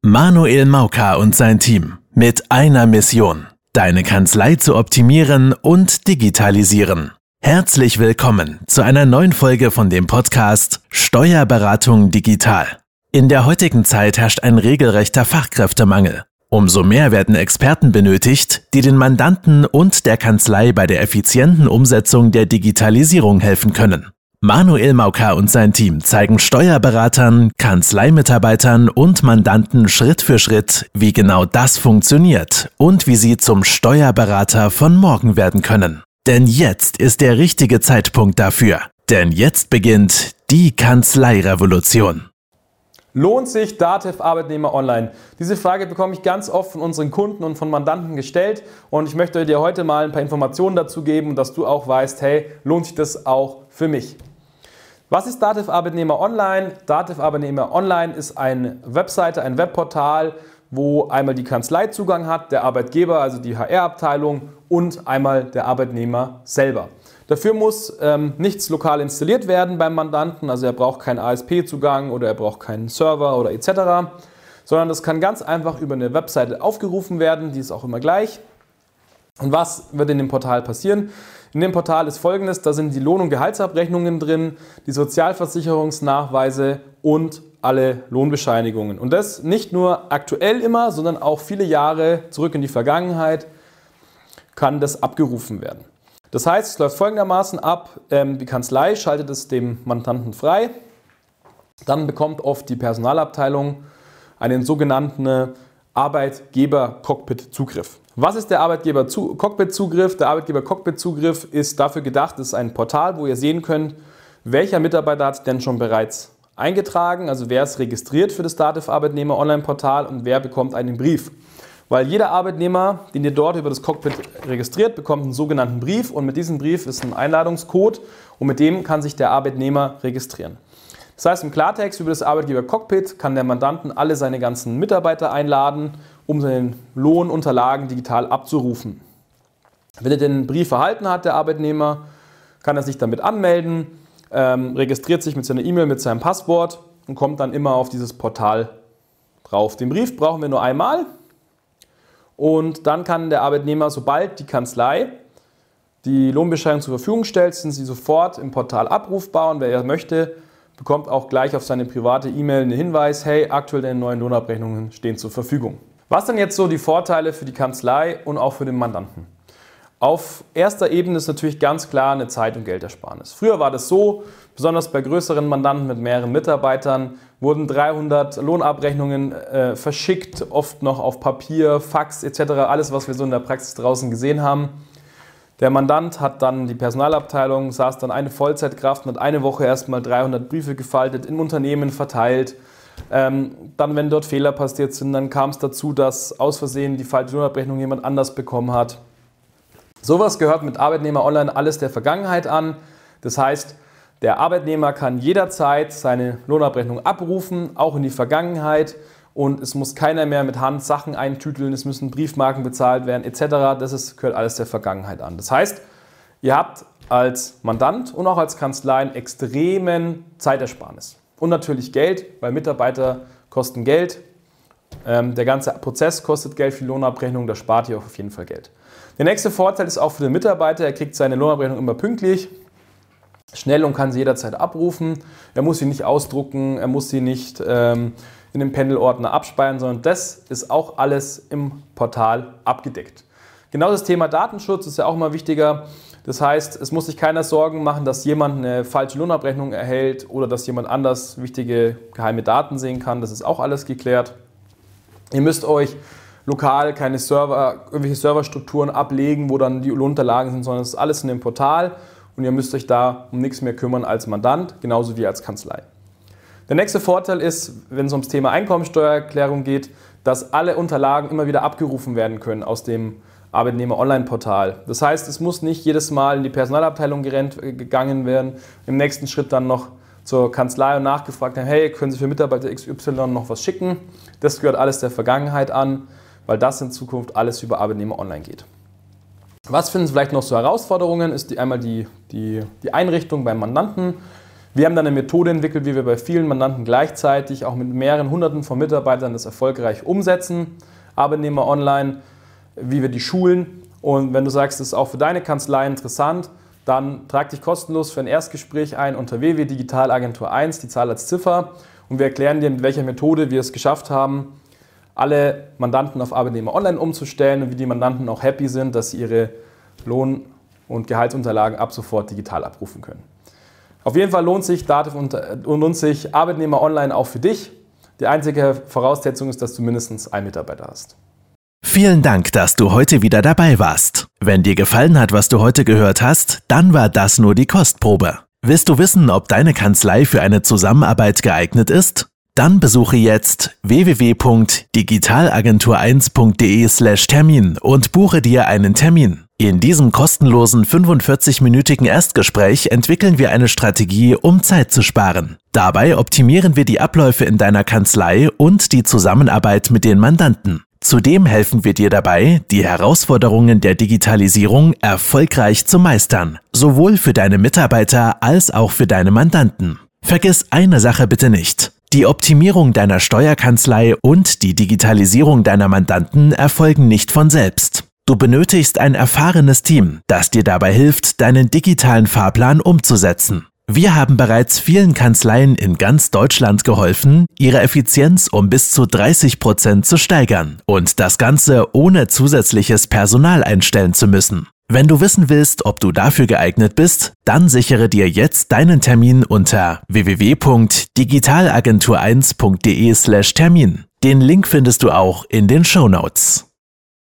Manuel Mauka und sein Team mit einer Mission: deine Kanzlei zu optimieren und digitalisieren. Herzlich willkommen zu einer neuen Folge von dem Podcast Steuerberatung digital. In der heutigen Zeit herrscht ein regelrechter Fachkräftemangel. Umso mehr werden Experten benötigt, die den Mandanten und der Kanzlei bei der effizienten Umsetzung der Digitalisierung helfen können. Manuel Mauka und sein Team zeigen Steuerberatern, Kanzleimitarbeitern und Mandanten Schritt für Schritt, wie genau das funktioniert und wie sie zum Steuerberater von morgen werden können. Denn jetzt ist der richtige Zeitpunkt dafür. Denn jetzt beginnt die Kanzleirevolution. Lohnt sich Datev Arbeitnehmer Online? Diese Frage bekomme ich ganz oft von unseren Kunden und von Mandanten gestellt und ich möchte dir heute mal ein paar Informationen dazu geben, dass du auch weißt, hey, lohnt sich das auch für mich? Was ist Datev Arbeitnehmer Online? Datev Arbeitnehmer Online ist eine Webseite, ein Webportal, wo einmal die Kanzlei Zugang hat, der Arbeitgeber, also die HR-Abteilung und einmal der Arbeitnehmer selber. Dafür muss nichts lokal installiert werden beim Mandanten, also er braucht keinen ASP-Zugang oder er braucht keinen Server oder etc., sondern das kann ganz einfach über eine Webseite aufgerufen werden, die ist auch immer gleich. Und was wird in dem Portal passieren? In dem Portal ist Folgendes: Da sind die Lohn- und Gehaltsabrechnungen drin, die Sozialversicherungsnachweise und alle Lohnbescheinigungen. Und das nicht nur aktuell immer, sondern auch viele Jahre zurück in die Vergangenheit kann das abgerufen werden. Das heißt, es läuft folgendermaßen ab: Die Kanzlei schaltet es dem Mandanten frei, dann bekommt oft die Personalabteilung einen sogenannten Arbeitgeber-Cockpit-Zugriff. Was ist der Arbeitgeber-Cockpit-Zugriff? Der Arbeitgeber-Cockpit-Zugriff ist dafür gedacht, es ist ein Portal, wo ihr sehen könnt, welcher Mitarbeiter hat sich denn schon bereits eingetragen, also wer ist registriert für das Datev Arbeitnehmer Online-Portal und wer bekommt einen Brief. Weil jeder Arbeitnehmer, den ihr dort über das Cockpit registriert, bekommt einen sogenannten Brief und mit diesem Brief ist ein Einladungscode und mit dem kann sich der Arbeitnehmer registrieren. Das heißt im Klartext, über das Arbeitgeber-Cockpit kann der Mandanten alle seine ganzen Mitarbeiter einladen, um seine Lohnunterlagen digital abzurufen. Wenn er den Brief erhalten hat, der Arbeitnehmer, kann er sich damit anmelden, registriert sich mit seiner E-Mail, mit seinem Passwort und kommt dann immer auf dieses Portal drauf. Den Brief brauchen wir nur einmal und dann kann der Arbeitnehmer, sobald die Kanzlei die Lohnbescheinigung zur Verfügung stellt, sind sie sofort im Portal abrufbar und wer er möchte, bekommt auch gleich auf seine private E-Mail einen Hinweis: hey, aktuell deine neuen Lohnabrechnungen stehen zur Verfügung. Was sind jetzt so die Vorteile für die Kanzlei und auch für den Mandanten? Auf erster Ebene ist natürlich ganz klar eine Zeit- und Geldersparnis. Früher war das so, besonders bei größeren Mandanten mit mehreren Mitarbeitern, wurden 300 Lohnabrechnungen verschickt, oft noch auf Papier, Fax etc., alles, was wir so in der Praxis draußen gesehen haben. Der Mandant hat dann die Personalabteilung, saß dann eine Vollzeitkraft und hat eine Woche erstmal 300 Briefe gefaltet, in Unternehmen verteilt. Dann, wenn dort Fehler passiert sind, dann kam es dazu, dass aus Versehen die falsche Lohnabrechnung jemand anders bekommen hat. Sowas gehört mit Arbeitnehmer Online alles der Vergangenheit an. Das heißt, der Arbeitnehmer kann jederzeit seine Lohnabrechnung abrufen, auch in die Vergangenheit. Und es muss keiner mehr mit Hand Sachen eintüteln, es müssen Briefmarken bezahlt werden etc. Gehört alles der Vergangenheit an. Das heißt, ihr habt als Mandant und auch als Kanzlei einen extremen Zeitersparnis. Und natürlich Geld, weil Mitarbeiter kosten Geld. Der ganze Prozess kostet Geld für die Lohnabrechnung, da spart ihr auf jeden Fall Geld. Der nächste Vorteil ist auch für den Mitarbeiter: Er kriegt seine Lohnabrechnung immer pünktlich, schnell und kann sie jederzeit abrufen. Er muss sie nicht ausdrucken, er muss sie nicht in den Pendelordner abspeichern, sondern das ist auch alles im Portal abgedeckt. Genau das Thema Datenschutz ist ja auch immer wichtiger. Das heißt, es muss sich keiner Sorgen machen, dass jemand eine falsche Lohnabrechnung erhält oder dass jemand anders wichtige geheime Daten sehen kann. Das ist auch alles geklärt. Ihr müsst euch lokal keine irgendwelche Serverstrukturen ablegen, wo dann die Lohnunterlagen sind, sondern es ist alles in dem Portal und ihr müsst euch da um nichts mehr kümmern als Mandant, genauso wie als Kanzlei. Der nächste Vorteil ist, wenn es ums Thema Einkommensteuererklärung geht, dass alle Unterlagen immer wieder abgerufen werden können aus dem Arbeitnehmer-Online-Portal. Das heißt, es muss nicht jedes Mal in die Personalabteilung gegangen werden, im nächsten Schritt dann noch zur Kanzlei und nachgefragt haben: hey, können Sie für Mitarbeiter XY noch was schicken? Das gehört alles der Vergangenheit an, weil das in Zukunft alles über Arbeitnehmer Online geht. Was finden Sie vielleicht noch so Herausforderungen? Ist einmal die Einrichtung beim Mandanten. Wir haben dann eine Methode entwickelt, wie wir bei vielen Mandanten gleichzeitig auch mit mehreren Hunderten von Mitarbeitern das erfolgreich umsetzen. Arbeitnehmer online, wie wir die schulen. Und wenn du sagst, das ist auch für deine Kanzlei interessant, dann trag dich kostenlos für ein Erstgespräch ein unter www.digitalagentur1, die Zahl als Ziffer. Und wir erklären dir, mit welcher Methode wir es geschafft haben, alle Mandanten auf Arbeitnehmer online umzustellen und wie die Mandanten auch happy sind, dass sie ihre Lohn- und Gehaltsunterlagen ab sofort digital abrufen können. Auf jeden Fall lohnt sich Arbeitnehmer online auch für dich. Die einzige Voraussetzung ist, dass du mindestens einen Mitarbeiter hast. Vielen Dank, dass du heute wieder dabei warst. Wenn dir gefallen hat, was du heute gehört hast, dann war das nur die Kostprobe. Willst du wissen, ob deine Kanzlei für eine Zusammenarbeit geeignet ist? Dann besuche jetzt www.digitalagentur1.de/Termin und buche dir einen Termin. In diesem kostenlosen 45-minütigen Erstgespräch entwickeln wir eine Strategie, um Zeit zu sparen. Dabei optimieren wir die Abläufe in deiner Kanzlei und die Zusammenarbeit mit den Mandanten. Zudem helfen wir dir dabei, die Herausforderungen der Digitalisierung erfolgreich zu meistern, sowohl für deine Mitarbeiter als auch für deine Mandanten. Vergiss eine Sache bitte nicht. Die Optimierung deiner Steuerkanzlei und die Digitalisierung deiner Mandanten erfolgen nicht von selbst. Du benötigst ein erfahrenes Team, das dir dabei hilft, deinen digitalen Fahrplan umzusetzen. Wir haben bereits vielen Kanzleien in ganz Deutschland geholfen, ihre Effizienz um bis zu 30% zu steigern und das Ganze ohne zusätzliches Personal einstellen zu müssen. Wenn du wissen willst, ob du dafür geeignet bist, dann sichere dir jetzt deinen Termin unter www.digitalagentur1.de/Termin. Den Link findest du auch in den Shownotes.